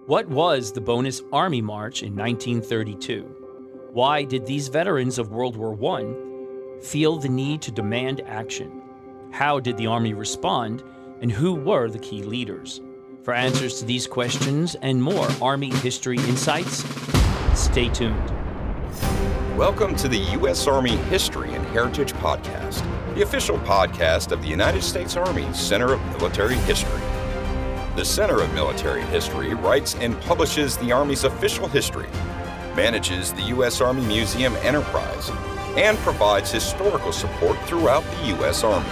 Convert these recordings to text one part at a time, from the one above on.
What was the Bonus Army March in 1932? Why did these veterans of World War I feel the need to demand action? How did the Army respond, and who were the key leaders? For answers to these questions and more Army History Insights, stay tuned. Welcome to the U.S. Army History and Heritage Podcast, the official podcast of the United States Army Center of Military History. The Center of Military History writes and publishes the Army's official history, manages the U.S. Army Museum Enterprise, and provides historical support throughout the U.S. Army.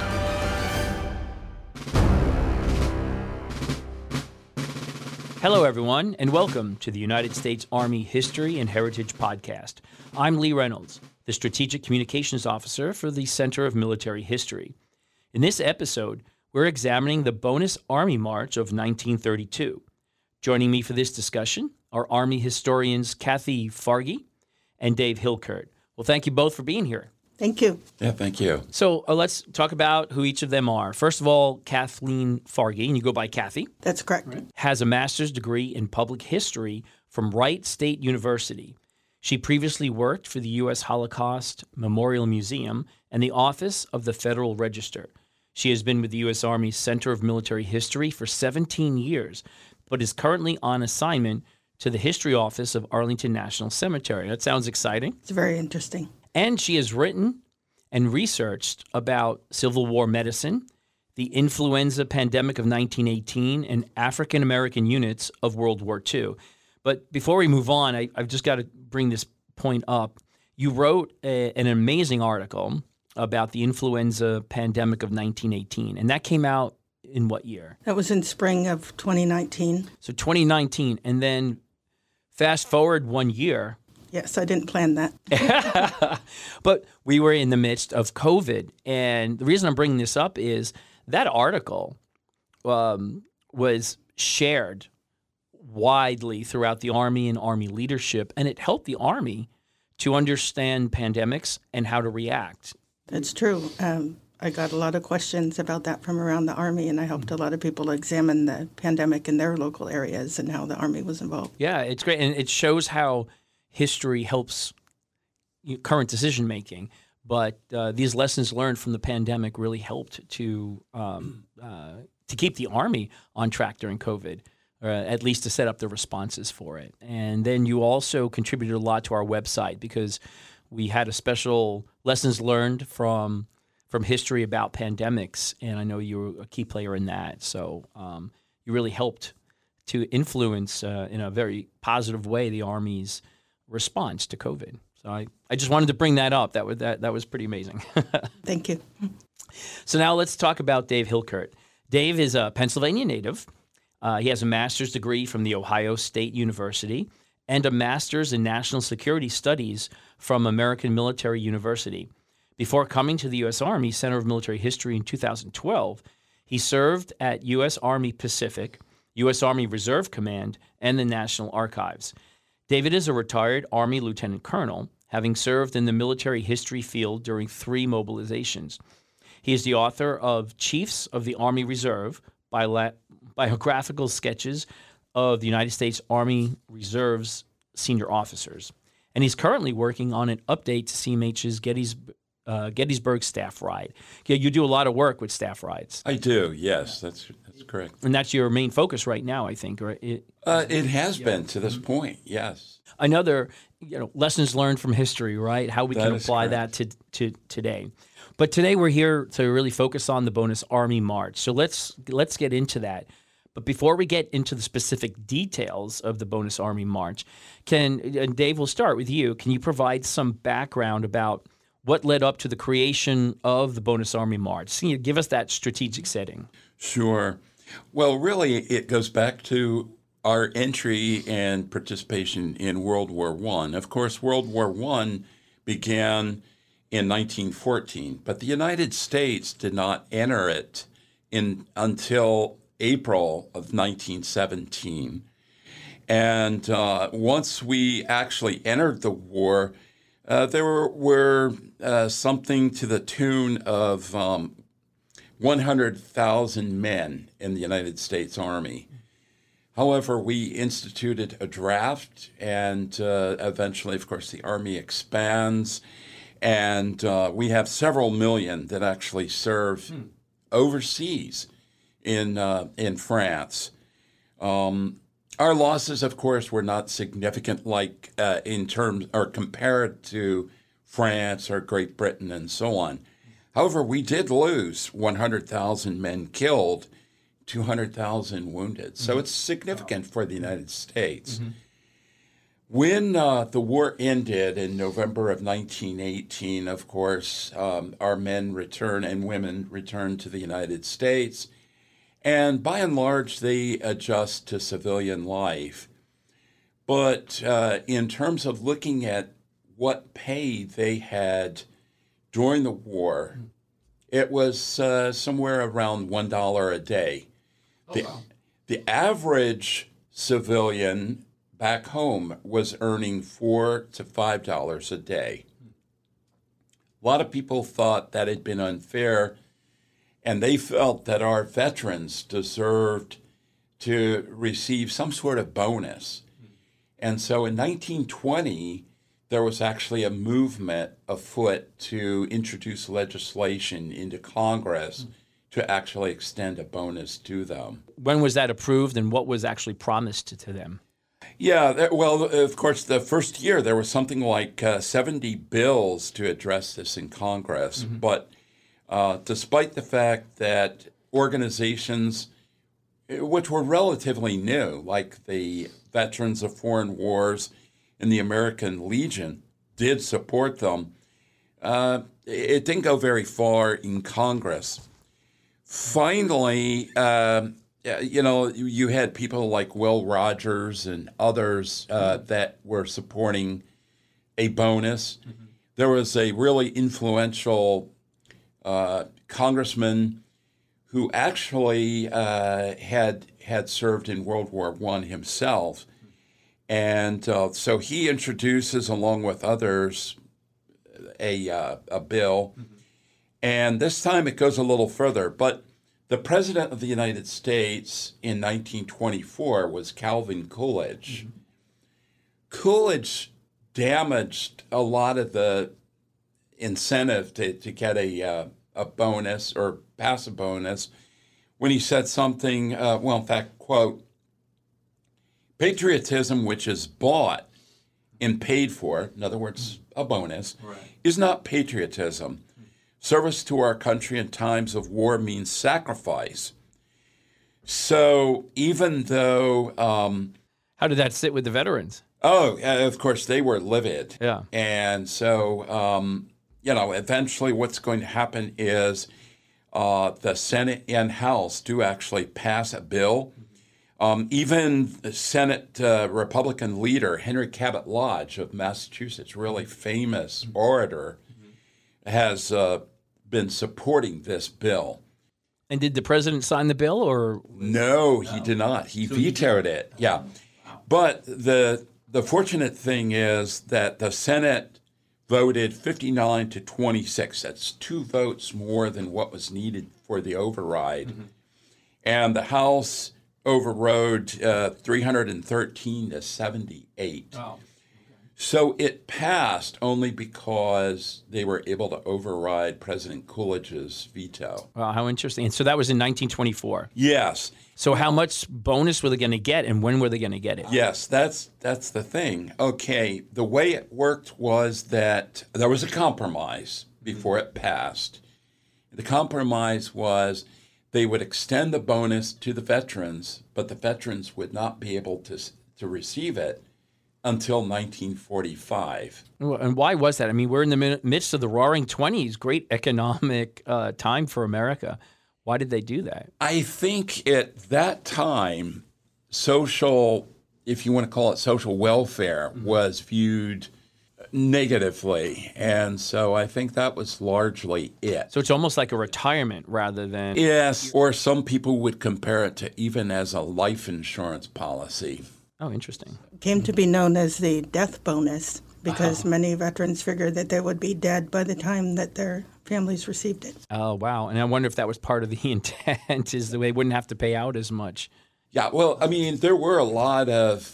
Hello, everyone, and welcome to the United States Army History and Heritage Podcast. I'm Lee Reynolds, the Strategic Communications Officer for the Center of Military History. In this episode, we're examining the Bonus Army March of 1932. Joining me for this discussion are Army historians Kathy Fargy and Dave Hilkert. Well, thank you both for being here. Thank you. Yeah, thank you. So let's talk about who each of them are. First of all, Kathleen Fargy, and you go by Kathy. That's correct. Right. Has a master's degree in public history from Wright State University. She previously worked for the U.S. Holocaust Memorial Museum and the Office of the Federal Register. She has been with the U.S. Army Center of Military History for 17 years, but is currently on assignment to the History Office of Arlington National Cemetery. That sounds exciting. It's very interesting. And she has written and researched about Civil War medicine, the influenza pandemic of 1918, and African American units of World War II. But before we move on, I've just got to bring this point up. You wrote an amazing article about the influenza pandemic of 1918, and that came out in what year? That was in spring of 2019. So 2019, and then fast forward 1 year. Yes, I didn't plan that. But we were in the midst of COVID, and the reason I'm bringing this up is that article was shared widely throughout the Army and Army leadership, and it helped the Army to understand pandemics and how to react. That's true. I got a lot of questions about that from around the Army, and I helped a lot of people examine the pandemic in their local areas and how the Army was involved. Yeah, it's great, and it shows how history helps current decision-making. But these lessons learned from the pandemic really helped to keep the Army on track during COVID, or at least to set up the responses for it. And then you also contributed a lot to our website because we had a special lessons learned from history about pandemics, and I know you were a key player in that. So you really helped to influence in a very positive way the Army's response to COVID. So I just wanted to bring that up. That was pretty amazing. Thank you. So now let's talk about Dave Hilkert. Dave is a Pennsylvania native. He has a master's degree from the Ohio State University and a master's in national security studies from American Military University. Before coming to the U.S. Army Center of Military History in 2012, he served at U.S. Army Pacific, U.S. Army Reserve Command, and the National Archives. David is a retired Army Lieutenant Colonel, having served in the military history field during 3 mobilizations. He is the author of Chiefs of the Army Reserve, biographical sketches of the United States Army Reserve's senior officers. And he's currently working on an update to CMH's Gettysburg Staff Ride. You do a lot of work with staff rides. I do, yes, that's correct. And that's your main focus right now, I think, right? It has been to this point, yes. Another, lessons learned from history, right? How we can apply that to today. But today we're here to really focus on the Bonus Army March. So let's get into that. But before we get into the specific details of the Bonus Army March, and Dave, we'll start with you. Can you provide some background about what led up to the creation of the Bonus Army March? Can you give us that strategic setting? Sure. Well, really, it goes back to our entry and participation in World War I. Of course, World War I began in 1914, but the United States did not enter it until April of 1917. And once we actually entered the war, there were something to the tune of 100,000 men in the United States Army. However, we instituted a draft, and eventually, of course, the Army expands, and we have several million that actually serve overseas in France. Our losses, of course, were not significant, like in terms or compared to France or Great Britain and so on. However, we did lose 100,000 men killed, 200,000 wounded. So it's significant for the United States. When the war ended in November of 1918, of course, our men returned and women returned to the United States. And by and large, they adjust to civilian life. But in terms of looking at what pay they had during the war, it was somewhere around $1 a day. The average civilian back home was earning $4 to $5 a day. A lot of people thought that had been unfair, and they felt that our veterans deserved to receive some sort of bonus. And so in 1920, there was actually a movement afoot to introduce legislation into Congress to actually extend a bonus to them. When was that approved, and what was actually promised to them? Yeah, well, of course, the first year there was something like 70 bills to address this in Congress. But despite the fact that organizations, which were relatively new, like the Veterans of Foreign Wars and the American Legion, did support them, it didn't go very far in Congress. Finally, you had people like Will Rogers and others that were supporting a bonus. There was a really influential congressman who actually had served in World War I himself. And so he introduces, along with others, a bill. And this time it goes a little further. But the President of the United States in 1924 was Calvin Coolidge. Coolidge damaged a lot of the incentive to get a bonus or pass a bonus when he said something, in fact, quote, "Patriotism which is bought and paid for," in other words, a bonus, "is not patriotism. Service to our country in times of war means sacrifice." So even though... How did that sit with the veterans? Of course, they were livid. Yeah. And so, eventually what's going to happen is the Senate and House do actually pass a bill. Even the Senate Republican leader, Henry Cabot Lodge of Massachusetts, really famous orator, has been supporting this bill. And did the president sign the bill, or? No, he did not. He vetoed it. Yeah. But the fortunate thing is that the Senate voted 59 to 26. That's 2 votes more than what was needed for the override. And the House overrode 313 to 78. Wow. So it passed only because they were able to override President Coolidge's veto. Wow, how interesting. And so that was in 1924. Yes. So how much bonus were they going to get, and when were they going to get it? Yes, that's the thing. Okay, the way it worked was that there was a compromise before it passed. The compromise was they would extend the bonus to the veterans, but the veterans would not be able to receive it until 1945. And why was that? I mean, we're in the midst of the Roaring '20s, great economic time for America. Why did they do that? I think at that time, social, if you want to call it social welfare, was viewed negatively. And so I think that was largely it. So it's almost like a retirement rather than... Yes, or some people would compare it to even as a life insurance policy. Oh, interesting. Came to be known as the death bonus because many veterans figured that they would be dead by the time that their families received it. Oh, wow. And I wonder if that was part of the intent, is that they wouldn't have to pay out as much Yeah, well, I mean, there were a lot of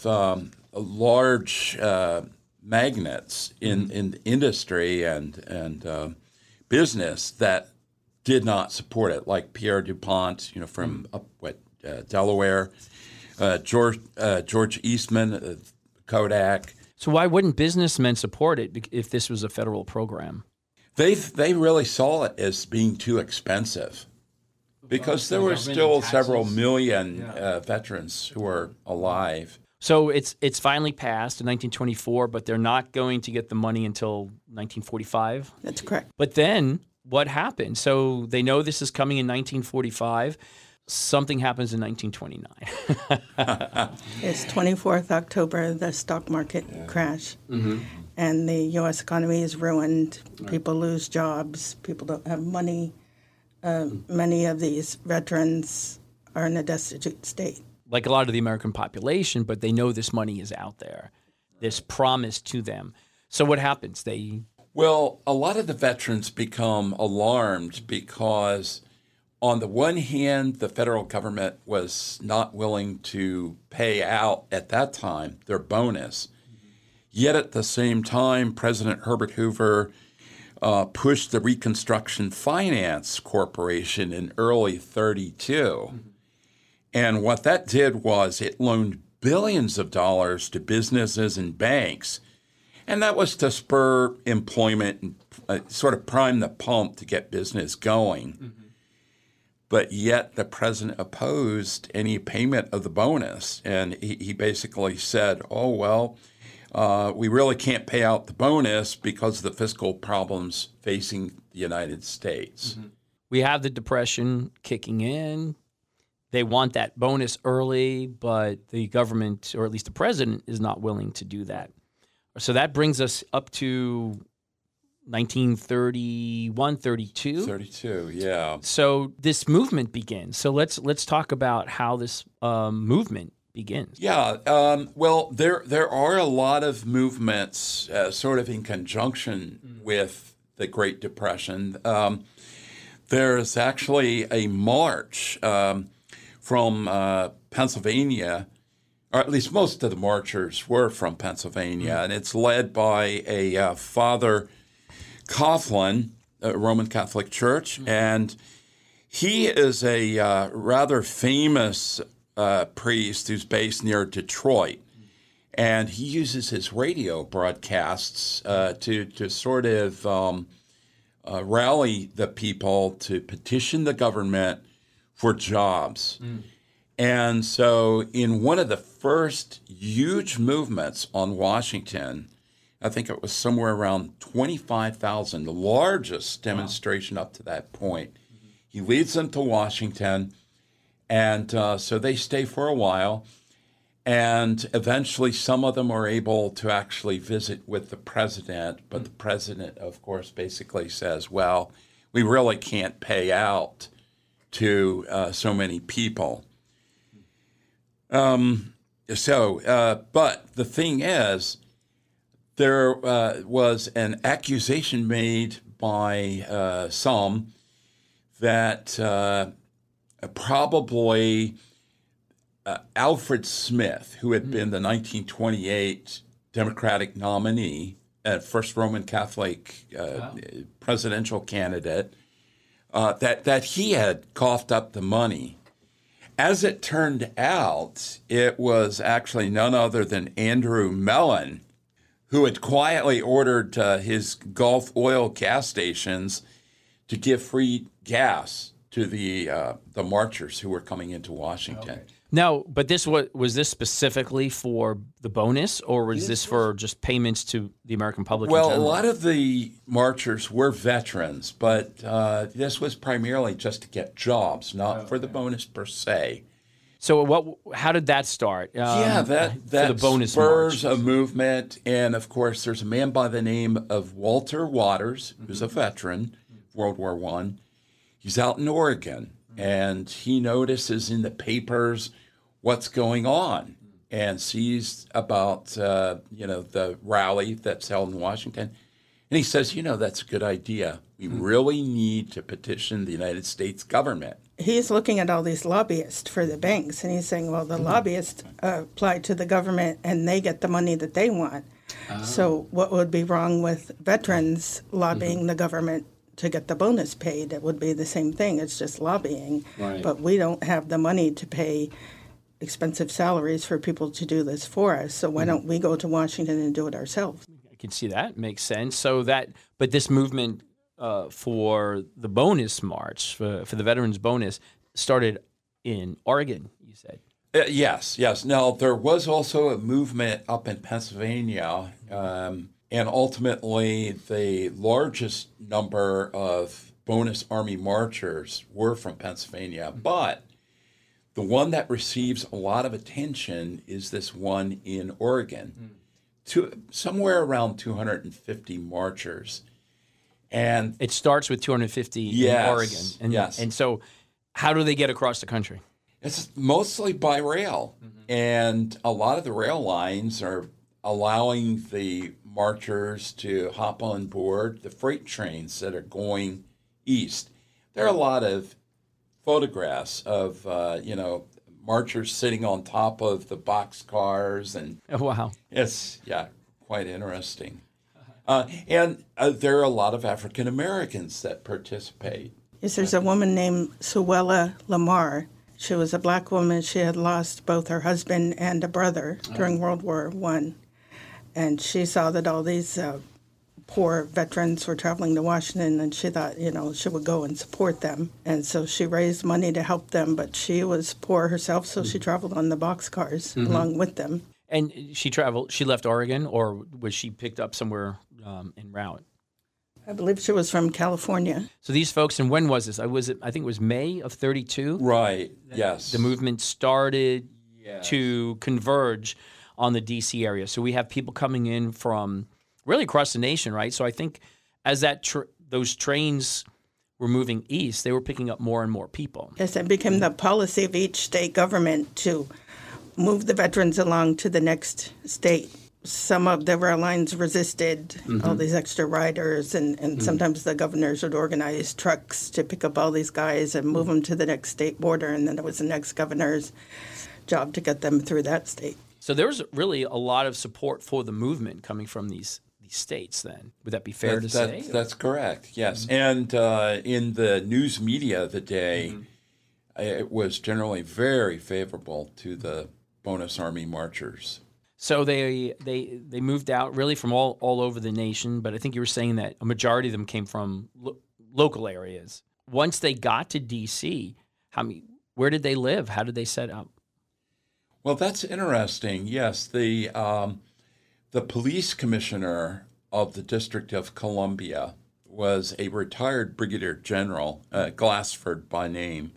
large magnates in industry and business that did not support it, like Pierre DuPont, from Delaware, George Eastman, Kodak. So why wouldn't businessmen support it if this was a federal program? They really saw it as being too expensive because there were still several million veterans who were alive. So it's finally passed in 1924, but they're not going to get the money until 1945? That's correct. But then what happened? So they know this is coming in 1945. Something happens in 1929. It's 24th October, the stock market crash. Mm-hmm. And the U.S. economy is ruined. People lose jobs. People don't have money. Many of these veterans are in a destitute state. Like a lot of the American population, but they know this money is out there, this promise to them. So what happens? Well, a lot of the veterans become alarmed because on the one hand, the federal government was not willing to pay out at that time their bonus. Yet at the same time, President Herbert Hoover pushed the Reconstruction Finance Corporation in early 1932. And what that did was it loaned billions of dollars to businesses and banks. And that was to spur employment and sort of prime the pump to get business going. Mm-hmm. But yet the president opposed any payment of the bonus. And he basically said, oh, well, we really can't pay out the bonus because of the fiscal problems facing the United States. Mm-hmm. We have the Depression kicking in. They want that bonus early, but the government, or at least the president, is not willing to do that. So that brings us up to 1931, 32. 32, yeah. So this movement begins. So let's talk about how this movement begins. Yeah, well, there are a lot of movements sort of in conjunction with the Great Depression. There's actually a march from Pennsylvania, or at least most of the marchers were from Pennsylvania, and it's led by a Father Coughlin, a Roman Catholic Church, and he is a rather famous priest who's based near Detroit, and he uses his radio broadcasts to sort of rally the people to petition the government for jobs. And so in one of the first huge movements on Washington, I think it was somewhere around 25,000, the largest demonstration up to that point. He leads them to Washington, and so they stay for a while, and eventually some of them are able to actually visit with the president, but the president, of course, basically says, well, we really can't pay out to so many people. But the thing is, there was an accusation made by some that probably Alfred Smith, who had been the 1928 Democratic nominee, first Roman Catholic presidential candidate, that he had coughed up the money. As it turned out, it was actually none other than Andrew Mellon, who had quietly ordered his Gulf oil gas stations to give free gas to the marchers who were coming into Washington. Okay. Now, but was this specifically for the bonus, or was this for just payments to the American public? Well, a lot of the marchers were veterans, but this was primarily just to get jobs, not for the bonus per se. So, how did that start? That the bonus spurs march? A movement, and of course, there's a man by the name of Walter Waters, who's a veteran, World War I. He's out in Oregon. And he notices in the papers what's going on and sees about, the rally that's held in Washington. And he says, that's a good idea. We really need to petition the United States government he's looking at all these lobbyists for the banks, and he's saying, well, the lobbyists apply to the government, and they get the money that they want. So what would be wrong with veterans lobbying the government to get the bonus paid? It would be the same thing. It's just lobbying. Right. But we don't have the money to pay expensive salaries for people to do this for us. So why don't we go to Washington and do it ourselves? I can see that. Makes sense. But this movement for the bonus march, for the Veterans Bonus, started in Oregon, you said. Yes. Now, there was also a movement up in Pennsylvania, and ultimately the largest number of bonus Army marchers were from Pennsylvania. But the one that receives a lot of attention is this one in Oregon, somewhere around 250 marchers. And it starts with 250 in Oregon. And so how do they get across the country? It's mostly by rail. And a lot of the rail lines are allowing the marchers to hop on board the freight trains that are going east. There are a lot of photographs of, marchers sitting on top of the boxcars. And wow. It's, quite interesting. And there are a lot of African Americans that participate. Yes, there's a woman named Suella Lamar. She was a black woman. She had lost both her husband and a brother during World War I. And she saw that all these poor veterans were traveling to Washington, and she thought, she would go and support them. And so she raised money to help them, but she was poor herself, so she traveled on the boxcars along with them. And she left Oregon, or was she picked up somewhere en route? I believe she was from California. So these folks, and when was this? I think it was May of 32? Right, yes. The movement started to converge on the D.C. area. So we have people coming in from really across the nation, right? So I think as those trains were moving east, they were picking up more and more people. Yes, it became the policy of each state government to move the veterans along to the next state. Some of the rail lines resisted all these extra riders, and sometimes the governors would organize trucks to pick up all these guys and move them to the next state border, and then it was the next governor's job to get them through that state. So there was really a lot of support for the movement coming from these states then. Would that be fair to say? That's correct, yes. And in the news media of the day, it was generally very favorable to the bonus Army marchers. So they moved out really from all over the nation, but I think you were saying that a majority of them came from local areas. Once they got to D.C., where did they live? How did they set up? Well, that's interesting. Yes, the police commissioner of the District of Columbia was a retired brigadier general, Glassford by name,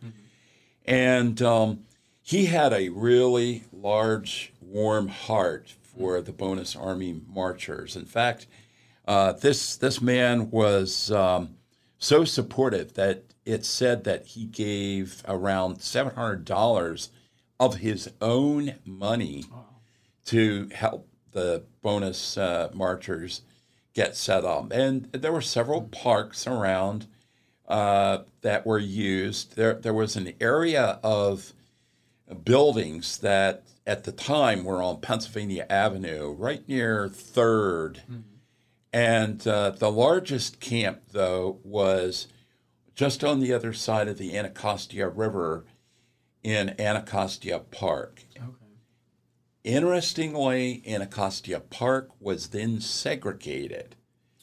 and he had a really large, warm heart for the bonus Army marchers. In fact, this man was so supportive that it's said that he gave around $700 of his own money to help the bonus marchers get set up. And there were several parks around that were used. There was an area of buildings that at the time were on Pennsylvania Avenue, right near 3rd. And the largest camp, though, was just on the other side of the Anacostia River in Anacostia Park. Okay. Interestingly, Anacostia Park was then segregated.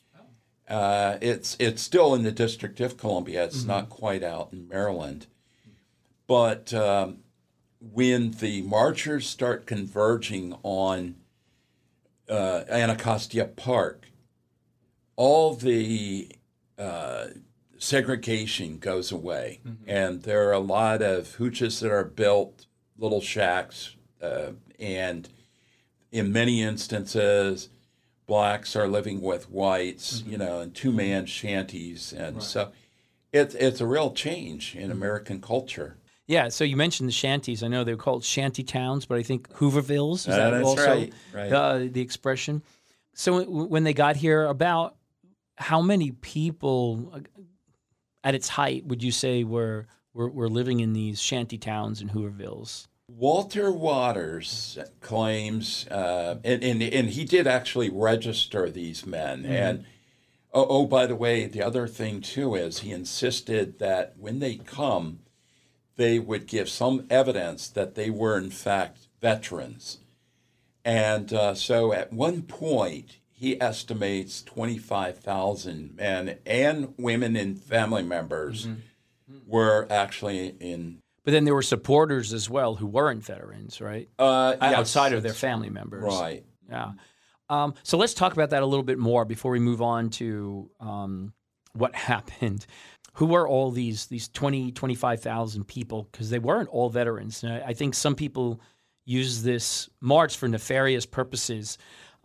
It's still in the District of Columbia. It's not quite out in Maryland. But when the marchers start converging on Anacostia Park, all the segregation goes away. And there are a lot of hooches that are built, little shacks, and in many instances, blacks are living with whites, in two-man shanties. And so it's a real change in American culture. Yeah, so you mentioned the shanties. I know they're called shanty towns, but I think Hoovervilles, is that that's also right. The expression? So when they got here, about how many people at its height would you say were were living in these shanty towns and Hoovervilles. Walter Waters claims, and he did actually register these men. Mm-hmm. And, by the way, the other thing, too, is he insisted that when they come, they would give some evidence that they were, in fact, veterans. And so at one point, he estimates 25,000 men and women and family members were actually in. But then there were supporters as well who weren't veterans, right? Outside of their family members. Right. Yeah. So let's talk about that a little bit more before we move on to what happened. Who were all these 20, 25,000 people? Because they weren't all veterans. And I think some people use this march for nefarious purposes.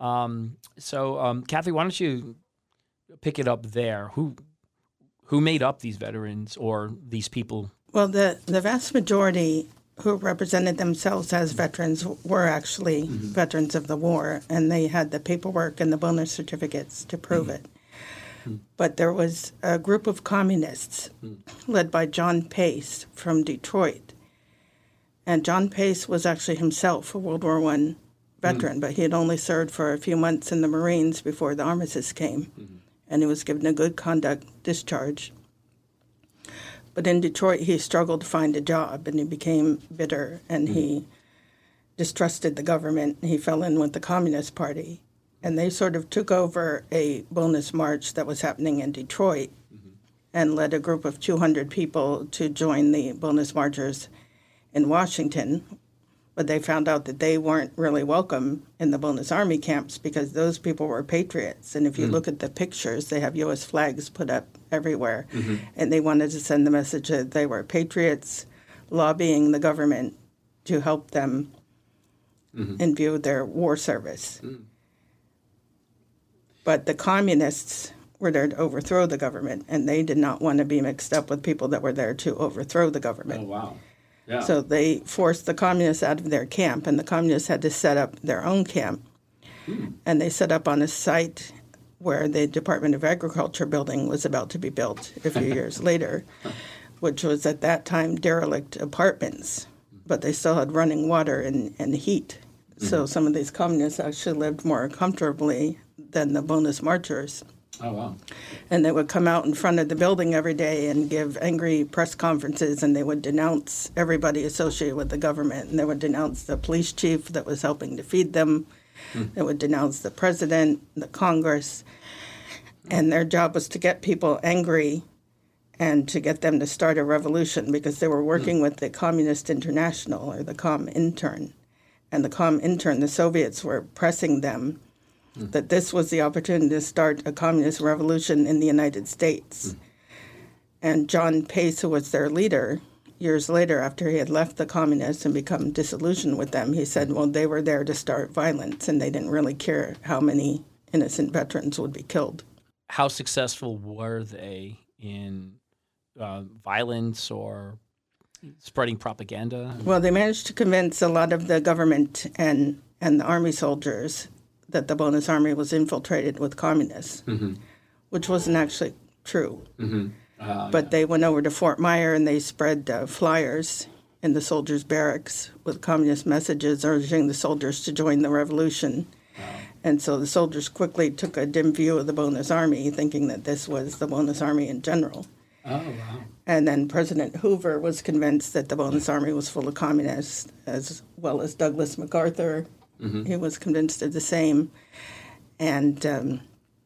Kathy, why don't you pick it up there? Who made up these veterans or these people? Well, the vast majority who represented themselves as veterans were actually veterans of the war, and they had the paperwork and the bonus certificates to prove it. But there was a group of communists led by John Pace from Detroit. And John Pace was actually himself a World War I veteran, but he had only served for a few months in the Marines before the armistice came, and he was given a good conduct discharge. But in Detroit, he struggled to find a job, and he became bitter, and he distrusted the government. He fell in with the Communist Party, and they sort of took over a bonus march that was happening in Detroit and led a group of 200 people to join the bonus marchers in Washington. But they found out that they weren't really welcome in the bonus army camps because those people were patriots. And if you look at the pictures, they have U.S. flags put up everywhere. And they wanted to send the message that they were patriots, lobbying the government to help them in view of their war service. But the communists were there to overthrow the government, and they did not want to be mixed up with people that were there to overthrow the government. Oh, wow. Yeah. So they forced the communists out of their camp, and the communists had to set up their own camp. And they set up on a site where the Department of Agriculture building was about to be built a few years later, which was at that time derelict apartments, but they still had running water and heat. So some of these communists actually lived more comfortably than the bonus marchers. Oh, wow. And they would come out in front of the building every day and give angry press conferences, and they would denounce everybody associated with the government. And they would denounce the police chief that was helping to feed them. They would denounce the president, the Congress. And their job was to get people angry and to get them to start a revolution because they were working with the Communist International, or the Comintern. And the Comintern, the Soviets were pressing them that this was the opportunity to start a communist revolution in the United States. And John Pace, who was their leader, years later, after he had left the communists and become disillusioned with them, he said, well, they were there to start violence, and they didn't really care how many innocent veterans would be killed. How successful were they in violence or spreading propaganda? Well, they managed to convince a lot of the government and the army soldiers that the bonus army was infiltrated with communists, which wasn't actually true. But they went over to Fort Myer and they spread flyers in the soldiers' barracks with communist messages urging the soldiers to join the revolution. And so the soldiers quickly took a dim view of the bonus army, thinking that this was the bonus army in general. Oh, wow. And then President Hoover was convinced that the bonus army was full of communists, as well as Douglas MacArthur. He was convinced of the same. And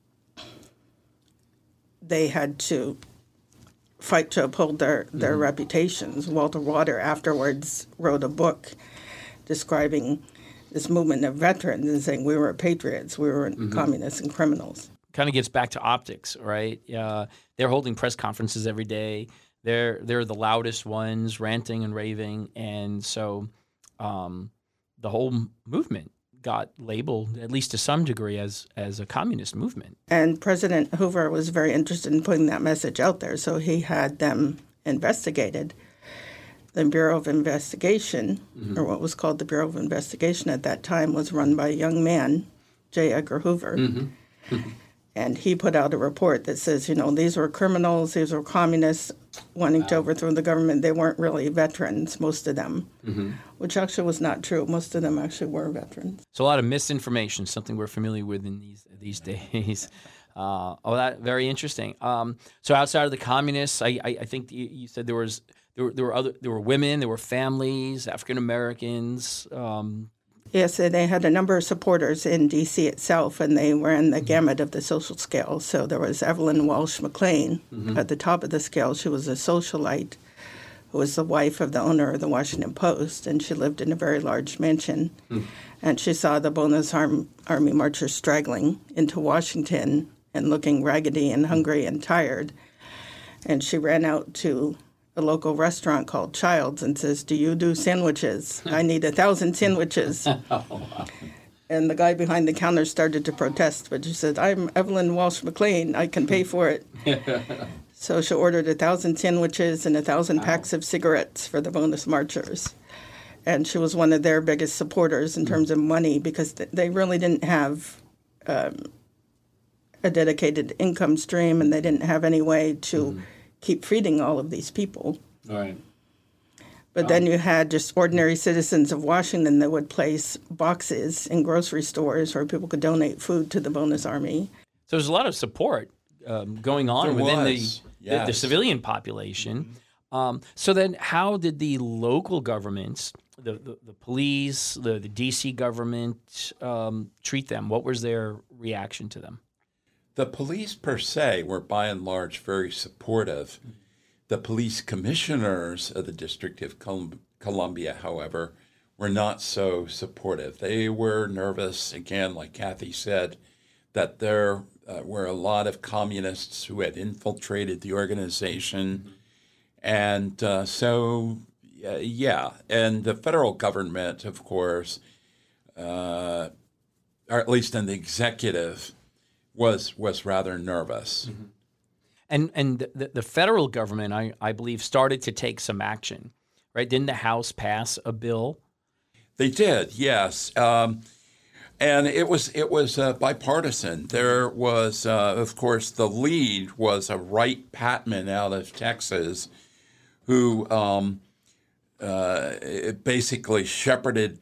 they had to fight to uphold their reputations. Walter Water afterwards wrote a book describing this movement of veterans and saying we were patriots, we were communists and criminals. Kind of gets back to optics, right? They're holding press conferences every day. They're the loudest ones, ranting and raving, and so the whole movement got labeled, at least to some degree, as a communist movement. And President Hoover was very interested in putting that message out there, so he had them investigated. The Bureau of Investigation, or what was called the Bureau of Investigation at that time, was run by a young man, J. Edgar Hoover. And he put out a report that says, these were criminals, these were communists wanting to overthrow the government. They weren't really veterans, most of them, which actually was not true. Most of them actually were veterans. So a lot of misinformation, something we're familiar with in these days. That very interesting. So outside of the communists, I think you said there were women, there were families, African Americans. Yes, they had a number of supporters in D.C. itself, and they were in the gamut of the social scale. So there was Evelyn Walsh McLean at the top of the scale. She was a socialite who was the wife of the owner of the Washington Post, and she lived in a very large mansion. And she saw the Bonus Army marchers straggling into Washington and looking raggedy and hungry and tired. And she ran out to a local restaurant called Child's and says, "Do you do sandwiches? I need 1,000 sandwiches." And the guy behind the counter started to protest, but she said, "I'm Evelyn Walsh McLean. I can pay for it." So she ordered 1,000 sandwiches and 1,000 packs of cigarettes for the bonus marchers. And she was one of their biggest supporters in terms of money, because they really didn't have a dedicated income stream, and they didn't have any way to keep feeding all of these people. All right. But then you had just ordinary citizens of Washington that would place boxes in grocery stores where people could donate food to the Bonus Army. So there's a lot of support going on within the civilian population. So then how did the local governments, the police, the D.C. government treat them? What was their reaction to them? The police per se were by and large very supportive. The police commissioners of the District of Columbia, however, were not so supportive. They were nervous, again, like Kathy said, that there were a lot of communists who had infiltrated the organization. And and the federal government, of course, or at least in the executive, was rather nervous. And the federal government, I believe, started to take some action, right? Didn't the House pass a bill? They did, yes. And it was bipartisan. There was, of course, the lead was a Wright Patman out of Texas, who basically shepherded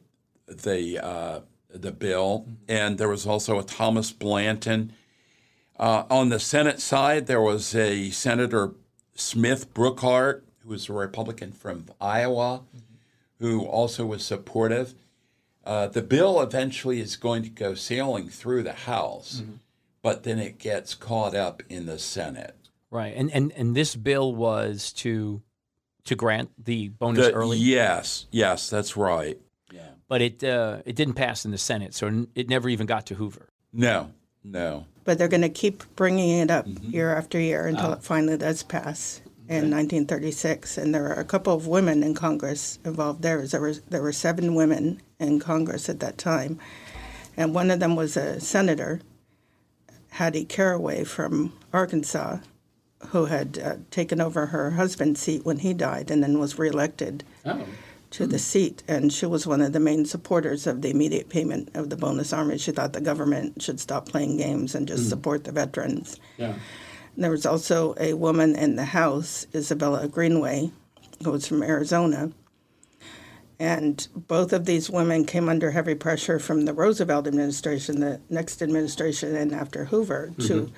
the bill. And there was also a Thomas Blanton. On the Senate side, there was a Senator Smith Brookhart, who was a Republican from Iowa, who also was supportive. The bill eventually is going to go sailing through the House, but then it gets caught up in the Senate. Right, and this bill was to grant the bonus early? Yes, that's right. Yeah. But it didn't pass in the Senate, so it never even got to Hoover. No. But they're going to keep bringing it up year after year until it finally does pass in 1936. And there are a couple of women in Congress involved there. There were 7 women in Congress at that time. And one of them was a senator, Hattie Caraway from Arkansas, who had taken over her husband's seat when he died and then was reelected to the seat. And she was one of the main supporters of the immediate payment of the Bonus Army. She thought the government should stop playing games and just support the veterans. Yeah. And there was also a woman in the House, Isabella Greenway, who was from Arizona. And both of these women came under heavy pressure from the Roosevelt administration, the next administration, and after Hoover, to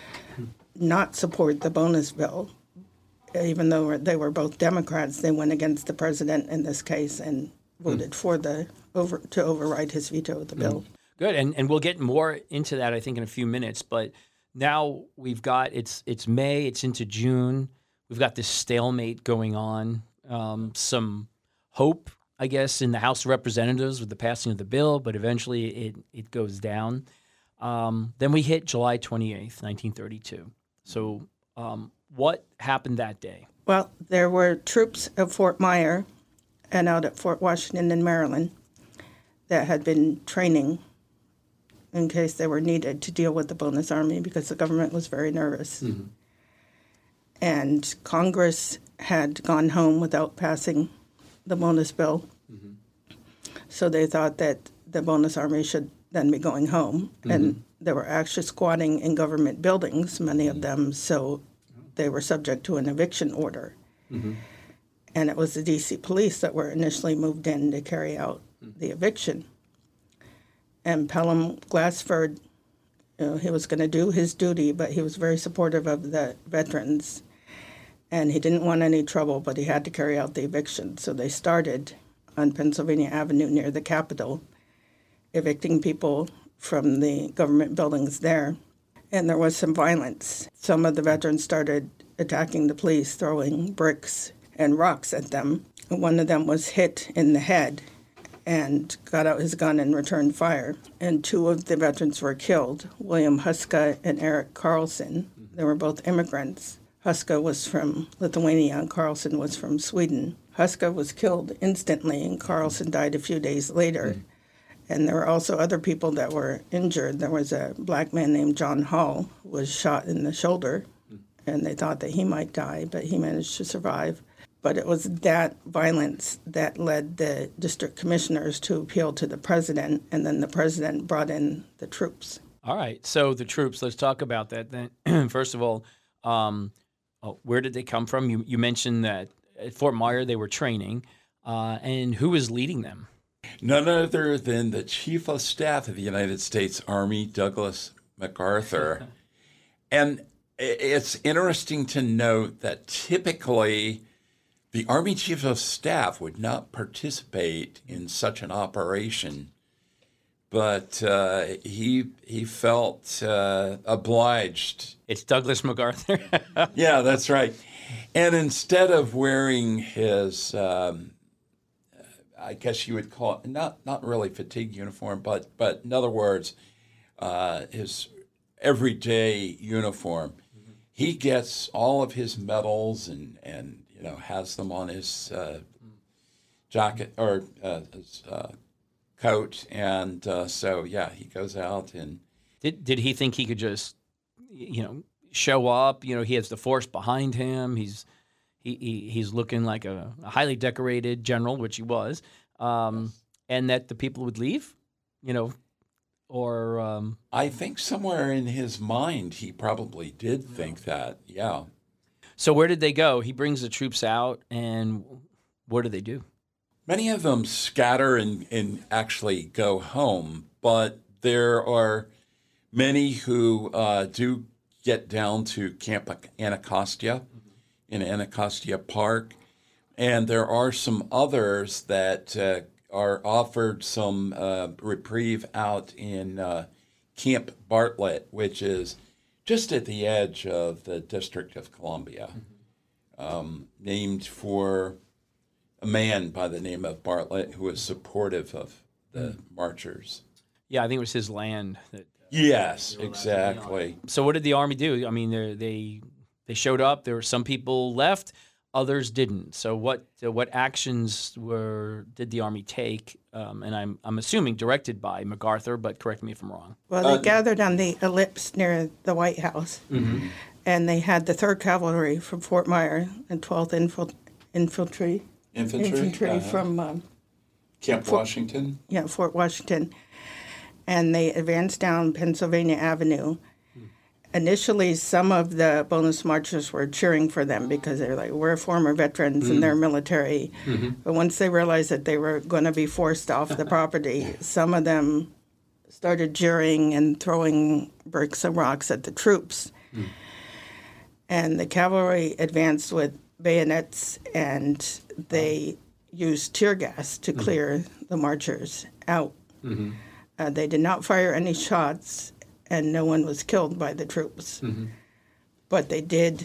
not support the bonus bill. Even though they were both Democrats, they went against the president in this case and voted for to override his veto of the bill. Good, and we'll get more into that, I think, in a few minutes. But now we've got it's May, it's into June. We've got this stalemate going on. Some hope, I guess, in the House of Representatives with the passing of the bill, but eventually it goes down. Then we hit July 28th, 1932. So what happened that day? Well, there were troops at Fort Myer and out at Fort Washington in Maryland that had been training in case they were needed to deal with the Bonus Army because the government was very nervous. And Congress had gone home without passing the bonus bill. So they thought that the Bonus Army should then be going home. And they were actually squatting in government buildings, many of them, so they were subject to an eviction order. Mm-hmm. And it was the D.C. police that were initially moved in to carry out the eviction. And Pelham Glassford, he was going to do his duty, but he was very supportive of the veterans. And he didn't want any trouble, but he had to carry out the eviction. So they started on Pennsylvania Avenue near the Capitol, evicting people from the government buildings there. And there was some violence. Some of the veterans started attacking the police, throwing bricks and rocks at them. One of them was hit in the head and got out his gun and returned fire. And two of the veterans were killed, William Huska and Eric Carlson. They were both immigrants. Huska was from Lithuania and Carlson was from Sweden. Huska was killed instantly and Carlson died a few days later. And there were also other people that were injured. There was a black man named John Hall who was shot in the shoulder, and they thought that he might die, but he managed to survive. But it was that violence that led the district commissioners to appeal to the president, and then the president brought in the troops. All right. So the troops, let's talk about that then. First of all, where did they come from? You mentioned that at Fort Myer they were training, and who was leading them? None other than the Chief of Staff of the United States Army, Douglas MacArthur. And it's interesting to note that typically the Army Chief of Staff would not participate in such an operation, but he felt obliged. It's Douglas MacArthur. Yeah, that's right. And instead of wearing his, I guess you would call it, not really fatigue uniform, but in other words, his everyday uniform, he gets all of his medals and has them on his jacket or his coat, and so he goes out and. Did he think he could just, show up? He has the force behind him. He's looking like a highly decorated general, which he was, and that the people would leave, or I think somewhere in his mind he probably did think that, yeah. So where did they go? He brings the troops out, and what do they do? Many of them scatter and actually go home, but there are many who do get down to Camp Anacostia in Anacostia Park, and there are some others that are offered some reprieve out in Camp Bartlett, which is just at the edge of the District of Columbia, named for a man by the name of Bartlett who was supportive of the marchers. Yeah, I think it was his land. Yes, exactly. So what did the Army do? I mean, they showed up. There were some people left, others didn't. So what actions did the Army take? And I'm assuming directed by MacArthur, but correct me if I'm wrong. Well, they gathered on the ellipse near the White House, and they had the 3rd Cavalry from Fort Myer and 12th Infantry from Camp Washington. Yeah, Fort Washington. And they advanced down Pennsylvania Avenue. Initially, some of the bonus marchers were cheering for them because they're like, we're former veterans and they're military. But once they realized that they were going to be forced off the property, some of them started jeering and throwing bricks and rocks at the troops. And the cavalry advanced with bayonets, and they used tear gas to clear the marchers out. They did not fire any shots, and no one was killed by the troops. But they did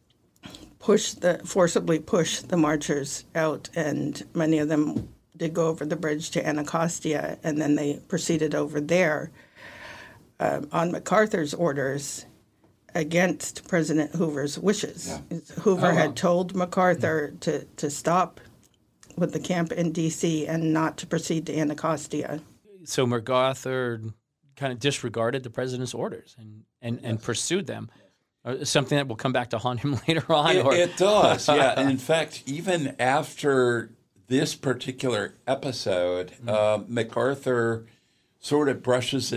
forcibly push the marchers out, and many of them did go over the bridge to Anacostia, and then they proceeded over there on MacArthur's orders against President Hoover's wishes. Yeah. Hoover had told MacArthur to stop with the camp in D.C. and not to proceed to Anacostia. So MacArthur kind of disregarded the president's orders and pursued them. Something that will come back to haunt him later on. It does, yeah. And in fact, even after this particular episode, MacArthur sort of brushes it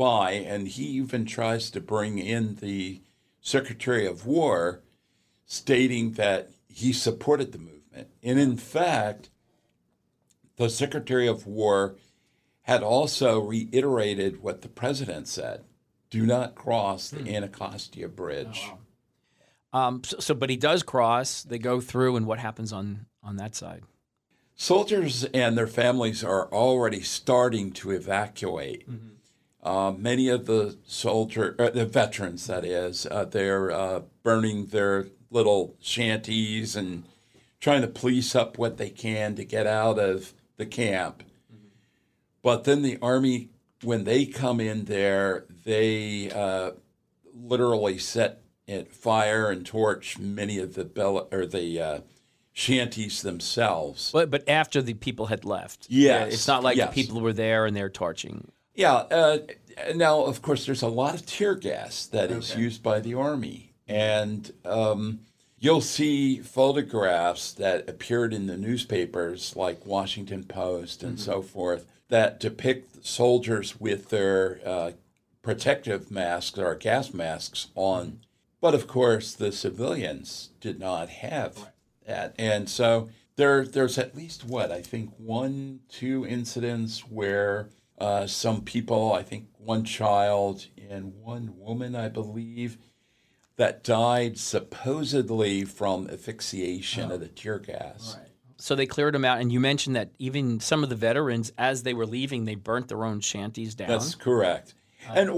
by, and he even tries to bring in the Secretary of War, stating that he supported the movement. And in fact, the Secretary of War had also reiterated what the president said: do not cross the Anacostia Bridge. Oh, wow. But he does cross. They go through, and what happens on that side? Soldiers and their families are already starting to evacuate. Many of the the veterans, that is, they're burning their little shanties and trying to police up what they can to get out of the camp. But then the Army, when they come in there, they literally set fire and torch many of the shanties themselves. But after the people had left. Yes. It's not like the people were there and they're torching. Yeah. Now, of course, there's a lot of tear gas that is used by the Army. And you'll see photographs that appeared in the newspapers like Washington Post and so forth that depict soldiers with their protective masks or gas masks on. But, of course, the civilians did not have that. And so there's at least, I think 1-2 incidents where some people, I think one child and one woman, I believe, that died supposedly from asphyxiation of the tear gas. Right. So they cleared them out. And you mentioned that even some of the veterans, as they were leaving, they burnt their own shanties down. That's correct. And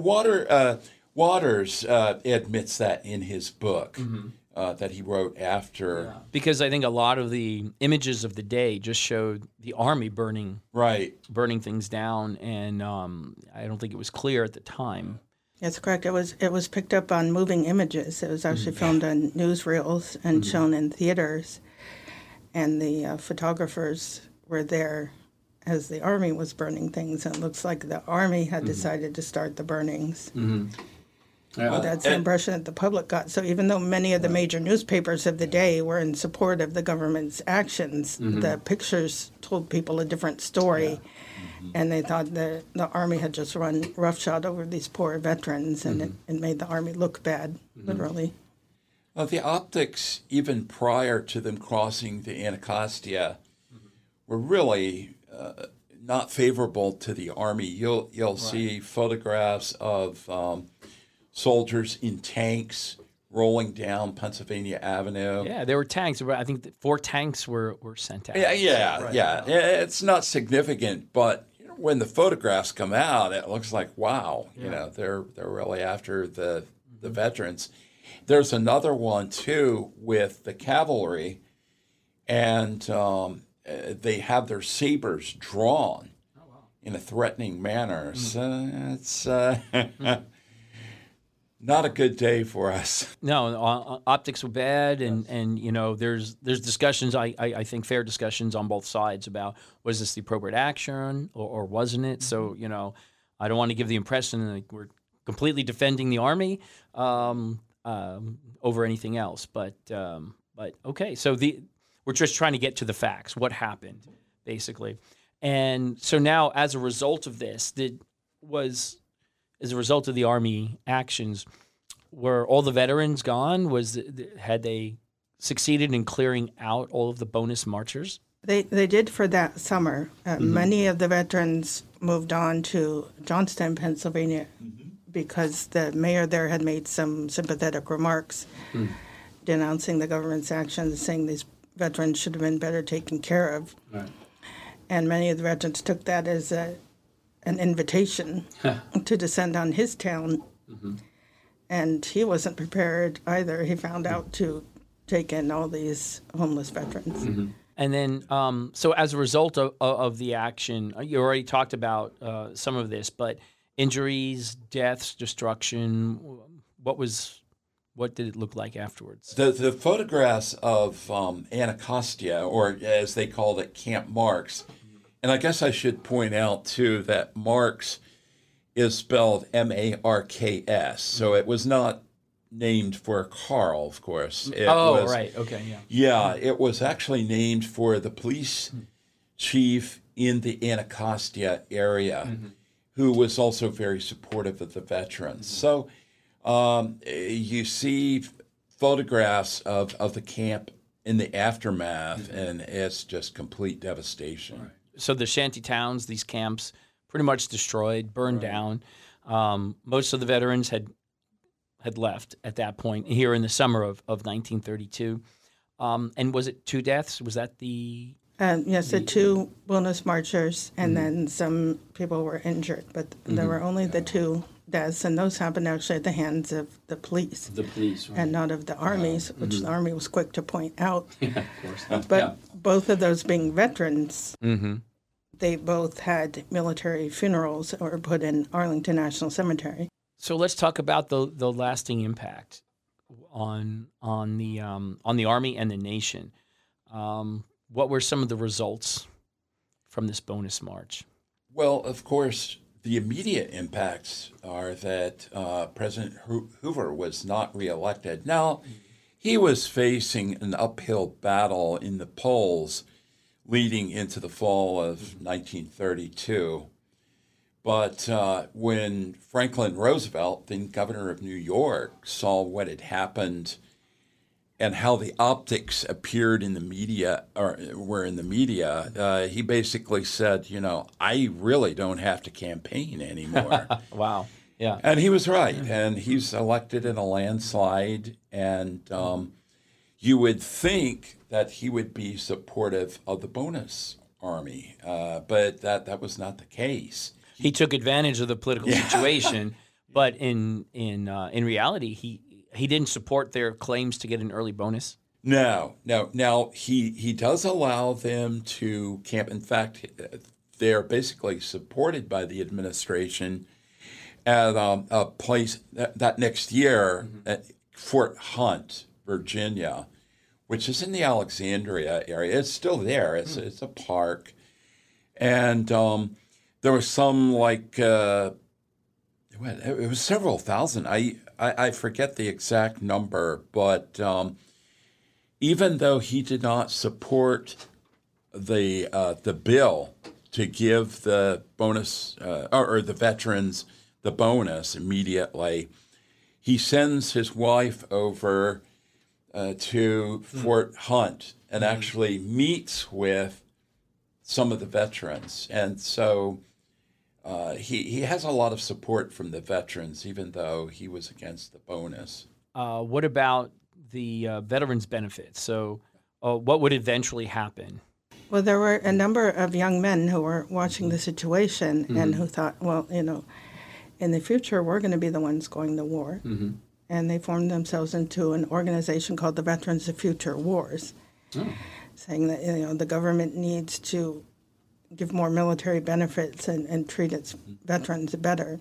Waters admits that in his book that he wrote after. Yeah. Because I think a lot of the images of the day just showed the Army burning things down. And I don't think it was clear at the time. That's correct. It was picked up on moving images. It was actually filmed on newsreels and shown in theaters. And the photographers were there as the Army was burning things. And it looks like the Army had decided to start the burnings. Well, that's the impression that the public got. So even though many of the major newspapers of the day were in support of the government's actions, the pictures told people a different story. And they thought the Army had just run roughshod over these poor veterans, and it made the Army look bad, literally. Well, the optics, even prior to them crossing the Anacostia, were really not favorable to the Army. You'll see photographs of soldiers in tanks rolling down Pennsylvania Avenue. Yeah, there were tanks. I think 4 tanks were sent out. Yeah. It's not significant, but when the photographs come out, it looks like, wow, they're really after the veterans. There's another one too with the cavalry, and they have their sabers drawn in a threatening manner. So it's not a good day for us. No, optics were bad, and there's discussions. I think fair discussions on both sides about was this the appropriate action or wasn't it? So I don't want to give the impression that we're completely defending the Army over anything else. But okay, so we're just trying to get to the facts. What happened, basically, and so now as a result of this, as a result of the Army actions, were all the veterans gone? Had they succeeded in clearing out all of the bonus marchers? They did for that summer. Many of the veterans moved on to Johnstown, Pennsylvania, because the mayor there had made some sympathetic remarks denouncing the government's actions, saying these veterans should have been better taken care of. Right. And many of the veterans took that as an invitation to descend on his town. And he wasn't prepared either. He found out to take in all these homeless veterans. And then, so as a result of the action, you already talked about some of this, but injuries, deaths, destruction, what did it look like afterwards? The photographs of Anacostia, or as they called it, Camp Marks, and I guess I should point out, too, that Marks is spelled Marks, so it was not named for Carl, of course. Right, okay, yeah. Yeah, it was actually named for the police chief in the Anacostia area. who was also very supportive of the veterans. So you see photographs of the camp in the aftermath, and it's just complete devastation. Right. So the shanty towns, these camps, pretty much destroyed, burned down. Most of the veterans had left at that point here in the summer of 1932. And was it 2 deaths? Was that the... Yes, the 2 bonus marchers, and then some people were injured, but there were only the 2 deaths, and those happened actually at the hands of the police. The police, right. And not of the armies, which the army was quick to point out. Yeah, of course. But both of those being veterans, they both had military funerals that were put in Arlington National Cemetery. So let's talk about the lasting impact on the Army and the nation. What were some of the results from this bonus march? Well, of course, the immediate impacts are that President Hoover was not reelected. Now, he was facing an uphill battle in the polls leading into the fall of 1932. But when Franklin Roosevelt, then governor of New York, saw what had happened and how the optics appeared in the media, or were in the media, he basically said, I really don't have to campaign anymore. Wow. Yeah. And he was right. And he's elected in a landslide. And you would think that he would be supportive of the bonus army, but that was not the case. He took advantage of the political situation, but in reality, he didn't support their claims to get an early bonus. No. Now, he does allow them to camp. In fact, they're basically supported by the administration at a place that next year at Fort Hunt, Virginia, which is in the Alexandria area. It's still there. It's a park. And there was some it was several thousand. I forget the exact number, but even though he did not support the bill to give the bonus or the veterans the bonus immediately, he sends his wife over to Fort Hunt and actually meets with some of the veterans, and so. He has a lot of support from the veterans, even though he was against the bonus. What about the veterans' benefits? So what would eventually happen? Well, there were a number of young men who were watching the situation and who thought, well, in the future, we're going to be the ones going to war. And they formed themselves into an organization called the Veterans of Future Wars, saying that, the government needs to give more military benefits and treat its veterans better.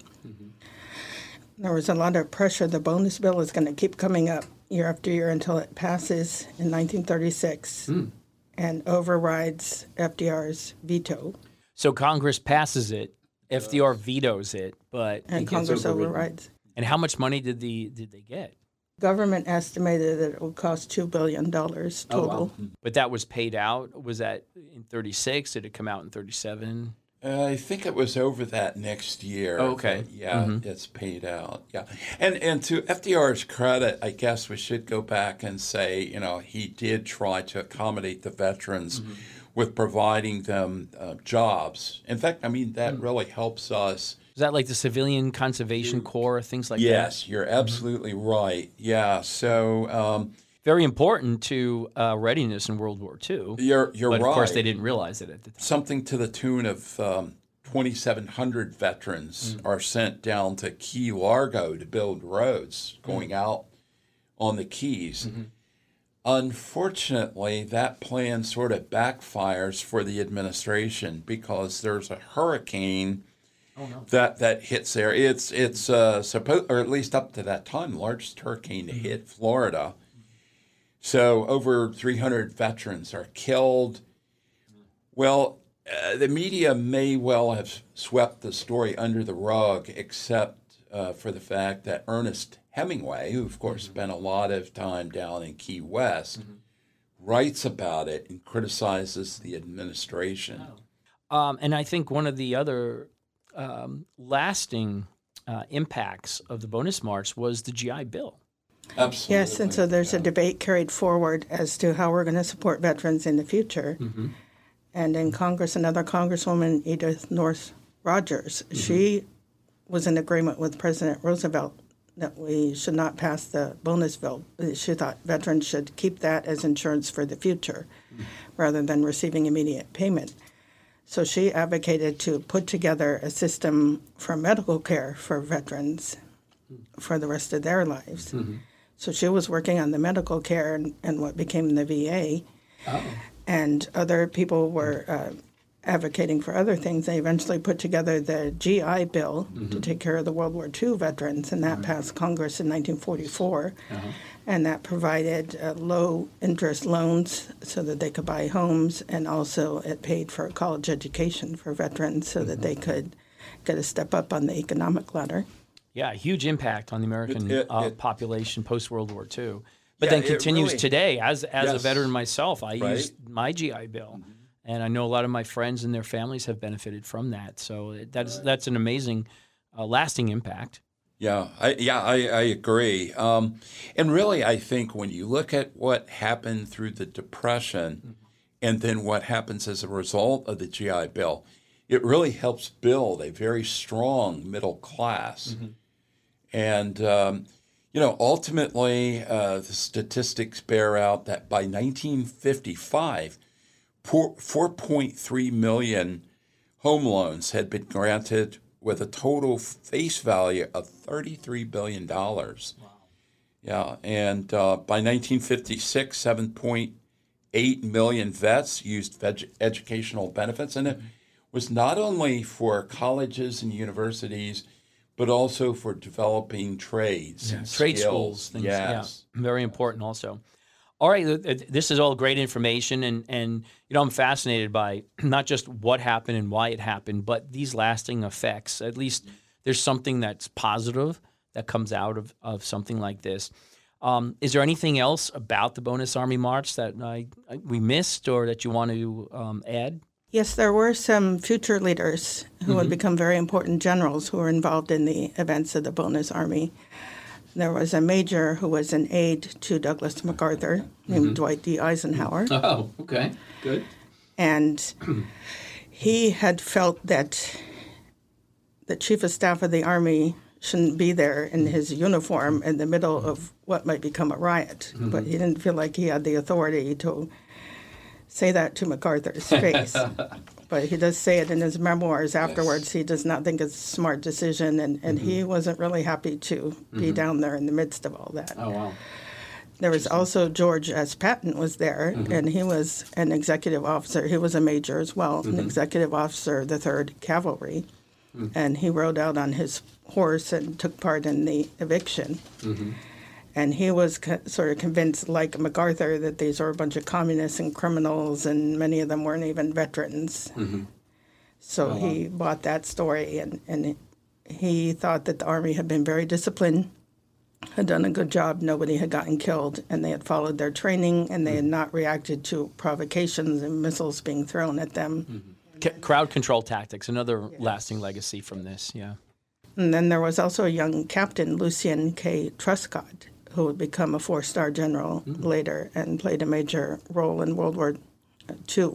There was a lot of pressure. The bonus bill is going to keep coming up year after year until it passes in 1936 and overrides FDR's veto. So Congress passes it, FDR vetoes it, but And Congress overrides. And how much money did they get? Government estimated that it would cost $2 billion total. Oh, wow. But that was paid out? Was that in 36? Did it come out in 37? I think it was over that next year. Oh, okay. It's paid out. Yeah. And to FDR's credit, I guess we should go back and say, he did try to accommodate the veterans with providing them jobs. In fact, that really helps us. Is that like the Civilian Conservation Corps, things like that? Yes, you're absolutely right. Yeah, so... very important to readiness in World War II. You're but right. But of course, they didn't realize it at the time. Something to the tune of 2,700 veterans are sent down to Key Largo to build roads going out on the Keys. Unfortunately, that plan sort of backfires for the administration because there's a hurricane that hits there. It's supposed, or at least up to that time, largest hurricane to hit Florida. So over 300 veterans are killed. Well, the media may well have swept the story under the rug, except for the fact that Ernest Hemingway, who of course spent a lot of time down in Key West, writes about it and criticizes the administration. And I think one of the other lasting impacts of the Bonus March was the GI Bill. Absolutely. Yes, and so there's a debate carried forward as to how we're going to support veterans in the future. And in Congress, another Congresswoman, Edith North Rogers, she was in agreement with President Roosevelt that we should not pass the bonus bill. She thought veterans should keep that as insurance for the future rather than receiving immediate payment. So she advocated to put together a system for medical care for veterans for the rest of their lives. So she was working on the medical care and what became the VA. And other people were advocating for other things. They eventually put together the GI Bill to take care of the World War II veterans, and that passed Congress in 1944. And that provided low-interest loans so that they could buy homes, and also it paid for a college education for veterans so that they could get a step up on the economic ladder. Yeah, a huge impact on the American population post-World War II. But Yeah, then continues really, today. As a yes, veteran myself, I right? used my GI Bill. And I know a lot of my friends and their families have benefited from that. So that's an amazing, lasting impact. Yeah, I agree. And really, I think when you look at what happened through the Depression and then what happens as a result of the GI Bill, it really helps build a very strong middle class. And, ultimately, the statistics bear out that by 1955, 4.3 million home loans had been granted with a total face value of $33 billion. Wow. Yeah, and by 1956, 7.8 million vets used educational benefits, and it was not only for colleges and universities, but also for developing trades, and trade skills. schools. Things, Yes. Yeah, very important also. All right, this is all great information, and I'm fascinated by not just what happened and why it happened, but these lasting effects. At least there's something that's positive that comes out of something like this. Is there anything else about the Bonus Army March that we missed or that you want to add? Yes, there were some future leaders who would become very important generals who were involved in the events of the Bonus Army. There was a major who was an aide to Douglas MacArthur named Dwight D. Eisenhower. Oh, okay. Good. And he had felt that the chief of staff of the Army shouldn't be there in his uniform in the middle of what might become a riot. But he didn't feel like he had the authority to say that to MacArthur's face. But he does say it in his memoirs afterwards. Yes. He does not think it's a smart decision, and he wasn't really happy to be down there in the midst of all that. Oh, wow. There was also George S. Patton was there, and he was an executive officer. He was a major as well, an executive officer of the 3rd Cavalry. And he rode out on his horse and took part in the eviction. And he was sort of convinced, like MacArthur, that these were a bunch of communists and criminals, and many of them weren't even veterans. So he bought that story, and he thought that the Army had been very disciplined, had done a good job, nobody had gotten killed, and they had followed their training, and they had not reacted to provocations and missiles being thrown at them. Crowd control tactics, another lasting legacy from this, yeah. And then there was also a young captain, Lucien K. Truscott, who would become a 4-star general later and played a major role in World War II.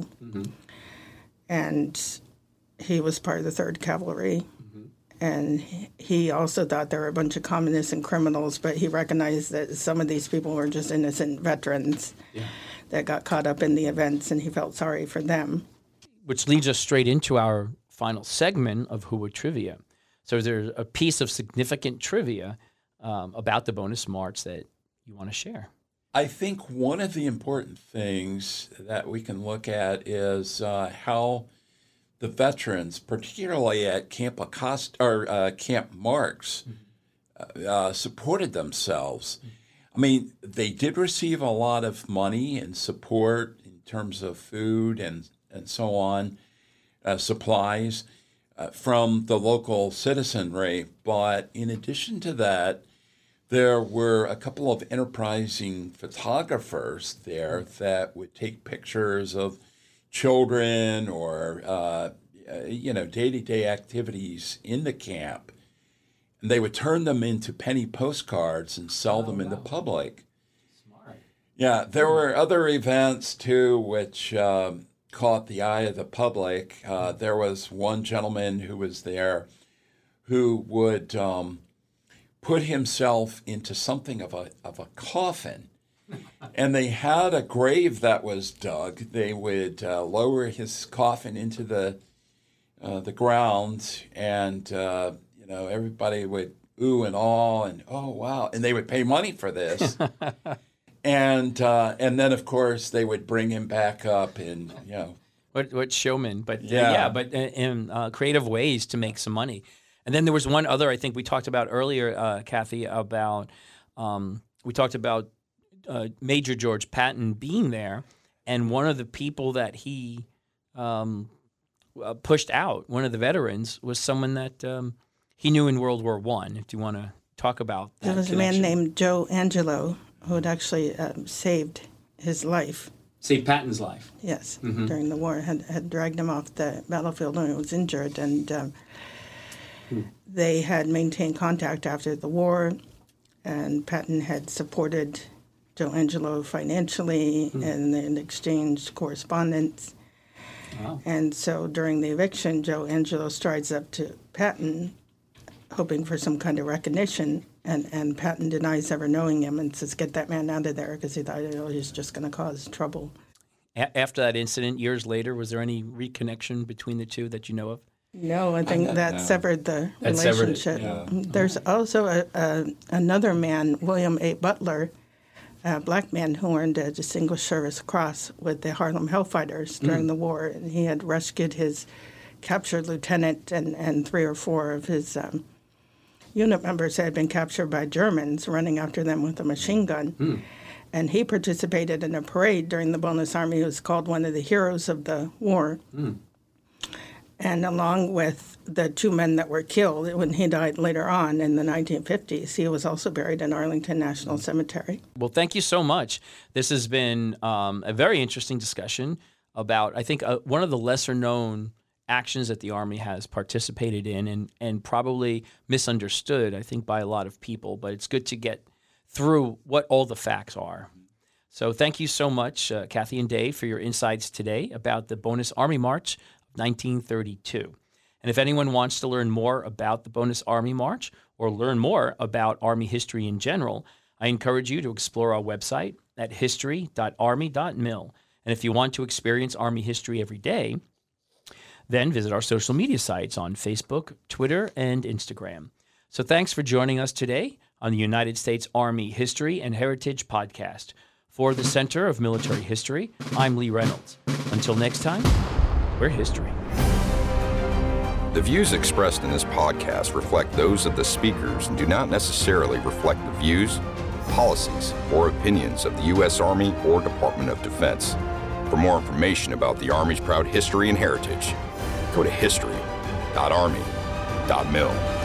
And he was part of the 3rd Cavalry. And he also thought there were a bunch of communists and criminals, but he recognized that some of these people were just innocent veterans that got caught up in the events, and he felt sorry for them. Which leads us straight into our final segment of Who Would Trivia. So there's a piece of significant trivia about the Bonus March that you want to share. I think one of the important things that we can look at is how the veterans, particularly at Camp Acosta or Camp Marks, supported themselves. I mean, they did receive a lot of money and support in terms of food and so on, supplies from the local citizenry. But in addition to that, there were a couple of enterprising photographers there that would take pictures of children or day-to-day activities in the camp, and they would turn them into penny postcards and sell them in the public. Smart. Yeah, there were other events too which caught the eye of the public. There was one gentleman who was there who would put himself into something of a coffin. And they had a grave that was dug. They would lower his coffin into the ground, and everybody would ooh and awe and oh wow, and they would pay money for this. and then of course they would bring him back up, and What showman? But Yeah. in creative ways to make some money. And then there was one other I think we talked about earlier, Kathy, about we talked about Major George Patton being there, and one of the people that he pushed out, one of the veterans, was someone that he knew in World War I. If you want to talk about that There was connection. a man named Joe Angelo who had actually saved his life. Saved Patton's life. Yes, during the war, had dragged him off the battlefield when he was injured, and they had maintained contact after the war, and Patton had supported Joe Angelo financially, and they had exchanged correspondence. Wow. And so during the eviction, Joe Angelo strides up to Patton, hoping for some kind of recognition, and Patton denies ever knowing him and says, "Get that man out of there," because he thought he's just going to cause trouble. After that incident, years later, was there any reconnection between the two that you know of? No, I think that severed the That severed it, relationship. There's also another man, William A. Butler, a black man who earned a Distinguished Service Cross with the Harlem Hellfighters during the war, and he had rescued his captured lieutenant and 3 or 4 of his unit members had been captured by Germans running after them with a machine gun. And he participated in a parade during the Bonus Army. He was called one of the heroes of the war. And along with the 2 men that were killed when he died later on in the 1950s, he was also buried in Arlington National Cemetery. Well, thank you so much. This has been a very interesting discussion about, I think, one of the lesser-known actions that the Army has participated in and probably misunderstood, I think, by a lot of people. But it's good to get through what all the facts are. So thank you so much, Kathy and Dave, for your insights today about the Bonus Army March of 1932. And if anyone wants to learn more about the Bonus Army March or learn more about Army history in general, I encourage you to explore our website at history.army.mil. And if you want to experience Army history every day, then visit our social media sites on Facebook, Twitter, and Instagram. So thanks for joining us today on the United States Army History and Heritage Podcast. For the Center of Military History, I'm Lee Reynolds. Until next time, we're history. The views expressed in this podcast reflect those of the speakers and do not necessarily reflect the views, policies, or opinions of the U.S. Army or Department of Defense. For more information about the Army's proud history and heritage, go to history.army.mil.